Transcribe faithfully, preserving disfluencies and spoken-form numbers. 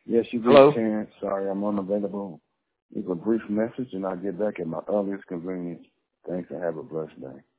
Yes, you Hello? did, Terrence. Sorry, I'm unavailable. Leave a brief message, and I'll get back at my earliest convenience. Thanks, and have a blessed day.